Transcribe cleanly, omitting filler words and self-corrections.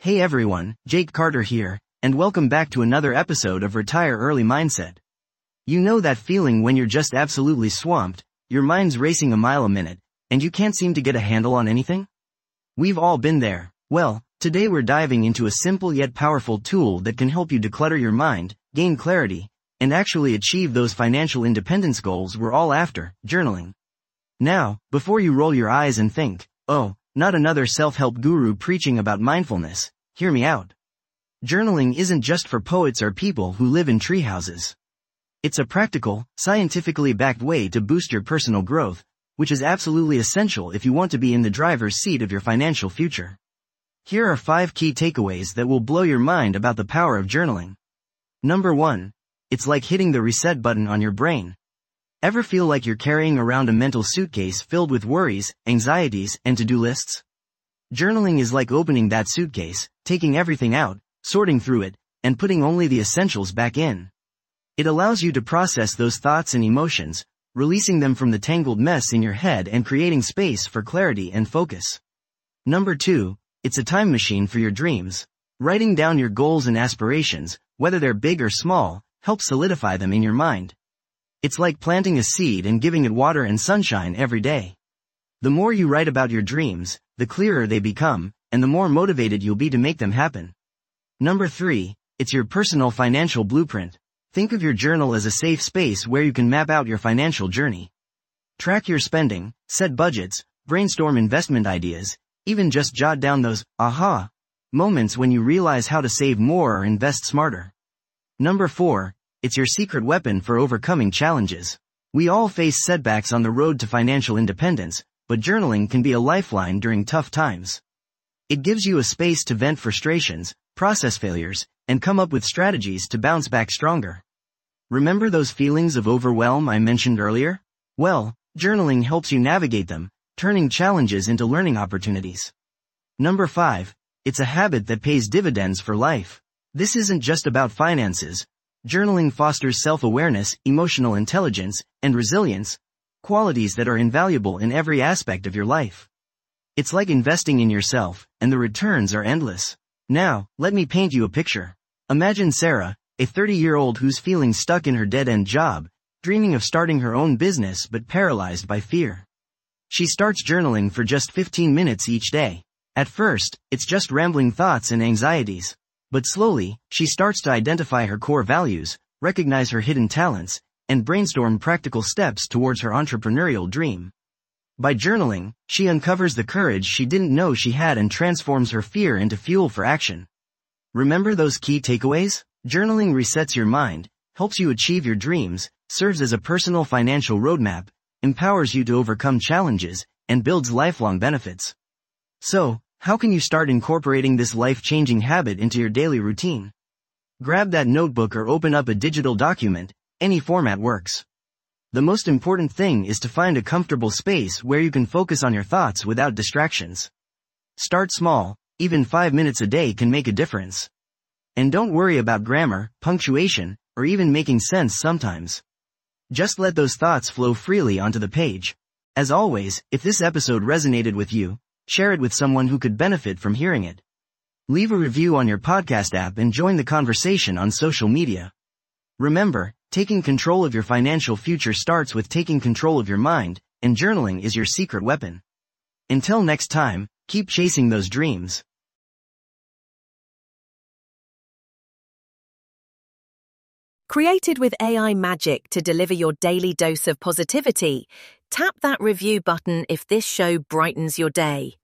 Hey everyone, Jake Carter here, and welcome back to another episode of Retire Early Mindset. You know that feeling when you're just absolutely swamped, your mind's racing a mile a minute, and you can't seem to get a handle on anything? We've all been there. Well, today we're diving into a simple yet powerful tool that can help you declutter your mind, gain clarity, and actually achieve those financial independence goals we're all after, journaling. Now, before you roll your eyes and think, oh, not another self-help guru preaching about mindfulness, hear me out. Journaling isn't just for poets or people who live in treehouses. It's a practical, scientifically backed way to boost your personal growth, which is absolutely essential if you want to be in the driver's seat of your financial future. Here are 5 key takeaways that will blow your mind about the power of journaling. Number 1. It's like hitting the reset button on your brain. Ever feel like you're carrying around a mental suitcase filled with worries, anxieties, and to-do lists? Journaling is like opening that suitcase, taking everything out, sorting through it, and putting only the essentials back in. It allows you to process those thoughts and emotions, releasing them from the tangled mess in your head and creating space for clarity and focus. Number 2. It's a time machine for your dreams. Writing down your goals and aspirations, whether they're big or small, helps solidify them in your mind. It's like planting a seed and giving it water and sunshine every day. The more you write about your dreams, the clearer they become, and the more motivated you'll be to make them happen. Number 3. It's your personal financial blueprint. Think of your journal as a safe space where you can map out your financial journey. Track your spending, set budgets, brainstorm investment ideas, even just jot down those aha moments when you realize how to save more or invest smarter. Number 4. It's your secret weapon for overcoming challenges. We all face setbacks on the road to financial independence, but journaling can be a lifeline during tough times. It gives you a space to vent frustrations, process failures, and come up with strategies to bounce back stronger. Remember those feelings of overwhelm I mentioned earlier? Well, journaling helps you navigate them, turning challenges into learning opportunities. Number 5. It's a habit that pays dividends for life. This isn't just about finances. Journaling fosters self-awareness, emotional intelligence, and resilience, qualities that are invaluable in every aspect of your life. It's like investing in yourself, and the returns are endless. Now, let me paint you a picture. Imagine Sarah, a 30-year-old who's feeling stuck in her dead-end job, dreaming of starting her own business but paralyzed by fear. She starts journaling for just 15 minutes each day. At first, it's just rambling thoughts and anxieties. But slowly, she starts to identify her core values, recognize her hidden talents, and brainstorm practical steps towards her entrepreneurial dream. By journaling, she uncovers the courage she didn't know she had and transforms her fear into fuel for action. Remember those key takeaways? Journaling resets your mind, helps you achieve your dreams, serves as a personal financial roadmap, empowers you to overcome challenges, and builds lifelong benefits. So, how can you start incorporating this life-changing habit into your daily routine? Grab that notebook or open up a digital document, any format works. The most important thing is to find a comfortable space where you can focus on your thoughts without distractions. Start small, even 5 minutes a day can make a difference. And don't worry about grammar, punctuation, or even making sense sometimes. Just let those thoughts flow freely onto the page. As always, if this episode resonated with you, share it with someone who could benefit from hearing it. Leave a review on your podcast app and join the conversation on social media. Remember, taking control of your financial future starts with taking control of your mind, and journaling is your secret weapon. Until next time, keep chasing those dreams. Created with AI magic to deliver your daily dose of positivity, tap that review button if this show brightens your day.